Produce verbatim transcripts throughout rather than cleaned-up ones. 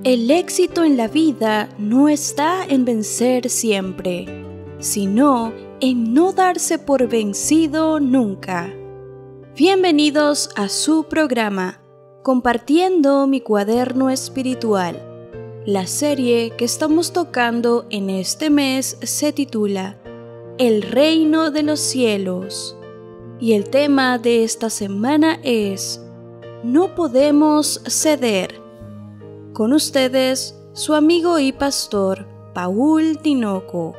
El éxito en la vida no está en vencer siempre, sino en no darse por vencido nunca. Bienvenidos a su programa, Compartiendo mi cuaderno espiritual. La serie que estamos tocando en este mes se titula El reino de los cielos. Y el tema de esta semana es No podemos ceder. Con ustedes, su amigo y pastor, Paul Tinoco.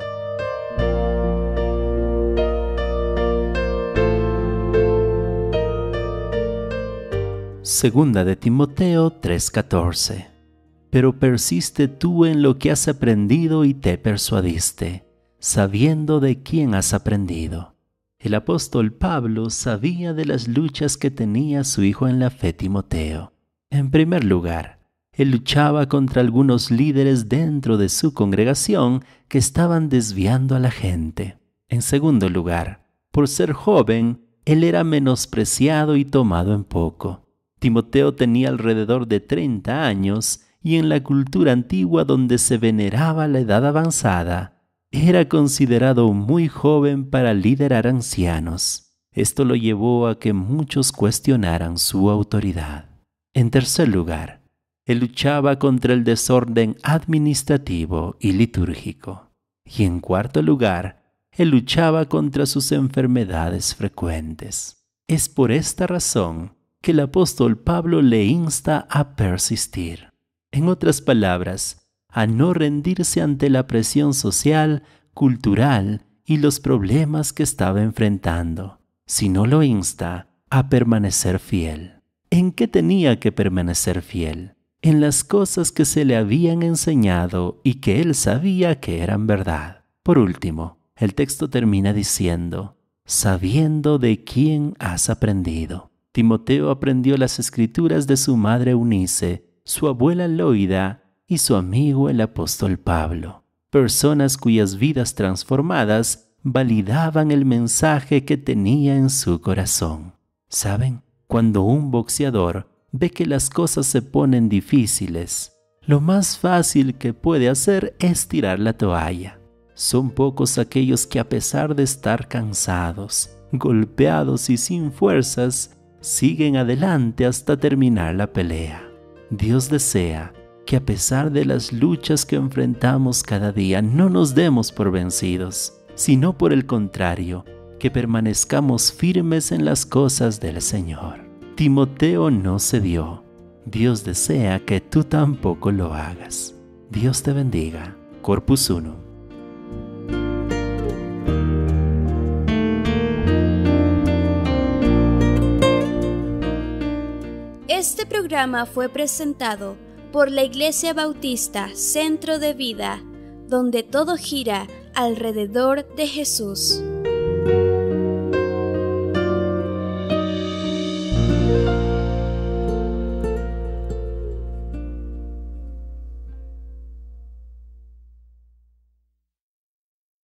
Segunda de Timoteo tres catorce. Pero persiste tú en lo que has aprendido y te persuadiste, sabiendo de quién has aprendido. El apóstol Pablo sabía de las luchas que tenía su hijo en la fe Timoteo. En primer lugar, él luchaba contra algunos líderes dentro de su congregación que estaban desviando a la gente. En segundo lugar, por ser joven, él era menospreciado y tomado en poco. Timoteo tenía alrededor de treinta años y en la cultura antigua donde se veneraba la edad avanzada, era considerado muy joven para liderar ancianos. Esto lo llevó a que muchos cuestionaran su autoridad. En tercer lugar, él luchaba contra el desorden administrativo y litúrgico. Y en cuarto lugar, él luchaba contra sus enfermedades frecuentes. Es por esta razón que el apóstol Pablo le insta a persistir. En otras palabras, a no rendirse ante la presión social, cultural y los problemas que estaba enfrentando, sino lo insta a permanecer fiel. ¿En qué tenía que permanecer fiel? En las cosas que se le habían enseñado y que él sabía que eran verdad. Por último, el texto termina diciendo, sabiendo de quién has aprendido. Timoteo aprendió las escrituras de su madre Eunice, su abuela Loida y su amigo el apóstol Pablo, personas cuyas vidas transformadas validaban el mensaje que tenía en su corazón. ¿Saben? Cuando un boxeador ve que las cosas se ponen difíciles, lo más fácil que puede hacer es tirar la toalla. Son pocos aquellos que a pesar de estar cansados, golpeados y sin fuerzas, siguen adelante hasta terminar la pelea. Dios desea que a pesar de las luchas que enfrentamos cada día, no nos demos por vencidos, sino por el contrario, que permanezcamos firmes en las cosas del Señor. Timoteo no cedió. Dios desea que tú tampoco lo hagas. Dios te bendiga. Corpus Unum. Este programa fue presentado por la Iglesia Bautista Centro de Vida, donde todo gira alrededor de Jesús.